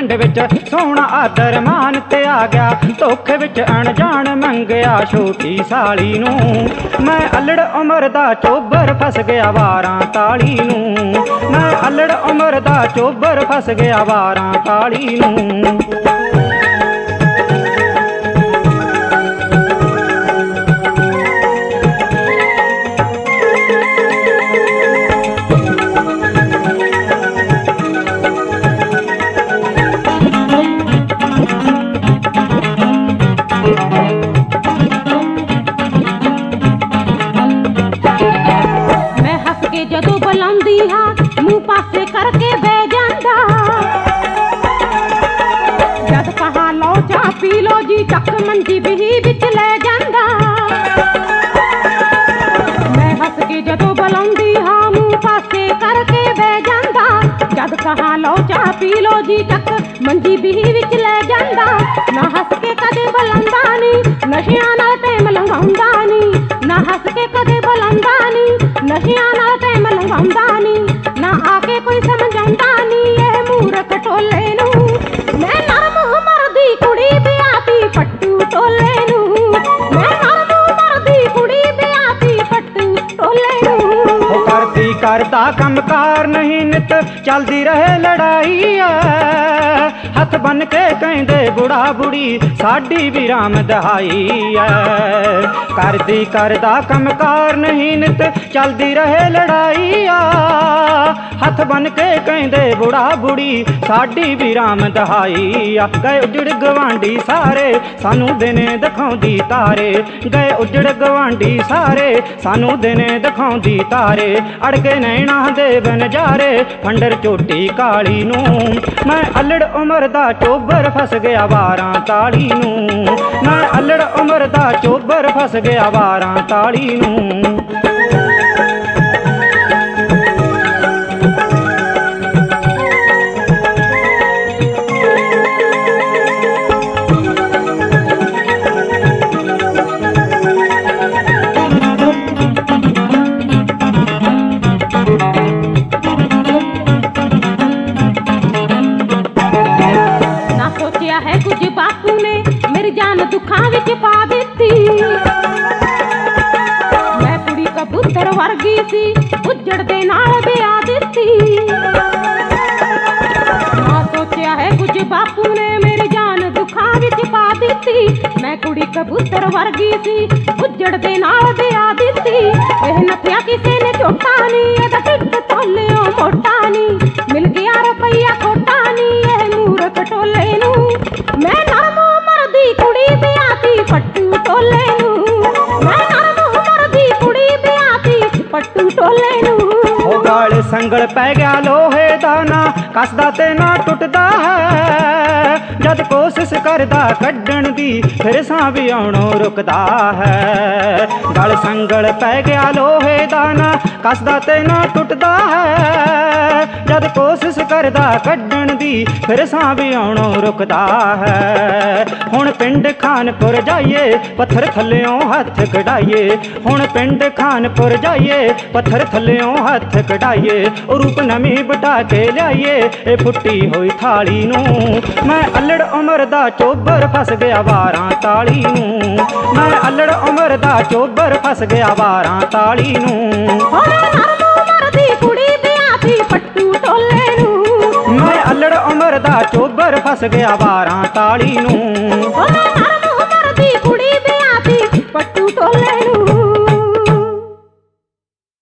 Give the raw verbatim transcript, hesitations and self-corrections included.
पिंड विच सोहना आदर मान ते आ गया, धोखे विच अणजान मंगया छोटी साली नूं। मैं अल्लड़ उमर दा चोबर फस गया वारां ताली नूं, मैं अल्लड़ उमर दा चोबर फस गया वारां ताली नूं। जदों बुलांदी हां मुंह पासे करके बह जांदा, जद कहा लो चाह पी लो जी चक मंजी भी विच ले जांदा। मैं हस के जदों बुलांदी हां मुंह पासे करके बह जांदा, जद कहा लो चाह पी लो जी चक मंजी भी विच ले जांदा। ना हस के कदे बुलांदा नी नशियां नाल टाइम लंघाउंदा नी, ना हस के कदे बुलांदा नी नशियां नाल टाइम लंघाउंदा नी, ना आके कोई समझाउंदा नी ये मूरख टोले नूं। मैं नरम उमर दी कुड़ी ब्याहती पट्टू टोले नूं, मैं नरम उमर दी कुड़ी ब्याहती पट्टू टोले नूं। ओ करदी करदा कम कार नहीं नित चलदी रहे लड़ाई है, हथ बन के कहंदे बुढ़ा बुढ़ी साडी भी राम दहाई है। करदी करदा कम कार नहीं नित चलदी रहे लड़ाई आ, हथ बन के कहंदे बुढ़ा बुढ़ी साडी भी राम दहाई आ। गए उजड़ गवांडी सारे सानू दिने दिखाउंदी तारे, गए उजड़ गवांडी सारे सानू दिने दिखाउंदी तारे। अड़के नैना दे बनजारे फंडर चोटी काली नूं, मैं अल्लड़ उमर दा चोबर फस गया वारां ताली नूं, मैं अल्लड़ उमर दा चोबर फस गया वारां ताली नूं। है कुछ बापू ने मेरी जान दुखां विच पा दित्ती, मैं कुड़ी कबूतर वर्गी सी उजड़ दे नाल ब्याह दित्ती। ना सोचिया है कुछ बापू ने मेरी जान दुखां विच पा दित्ती, मैं कुड़ी कबूतर वर्गी सी उजड़ दे नाल ब्याह दित्ती। एह नथिया किसे ने झोटा नी एदा टिक तोलियों मोटा नी, मिल गया रुपया खोटा नी एह मूरख टोले नूं। मैं नरम उमर दी कुड़ी ब्याहती पट्टू टोले नूं, मैं नरम उमर दी कुड़ी ब्याहती पट्टू टोले नूं। ओ गाल संगल पै गया लोहे दा ना कसदा ते ना टुटदा है, जद कोशिश करदा कड्डण दी फिर सां भी आउणों रुकदा है। गल संगल पै गया लोहे दा ना कसदा ते ना टुटदा है, जद कोशिश करदा कड्डण दी फिर सां भी आउणों रुकदा है। हुण पिंड खानपुर जाइए पत्थर थल्लियों हथ कढाइए, हुण पिंड खानपुर जाइए पत्थर थल्लियों हथ कढाइए। रूप नमी बटा के लियाइए ए फुट्टी होई थाली नूं, मैं अल्लड़ उमर दा चोबर फस गया वारां ताली नूं, मैं अल्लड़ उमर दा चोबर फस गया वारां ताली नूं। पट्टू टोले नूं, मैं अल्लड़ उमर दा चोबर फस गया वारां ताली नूं।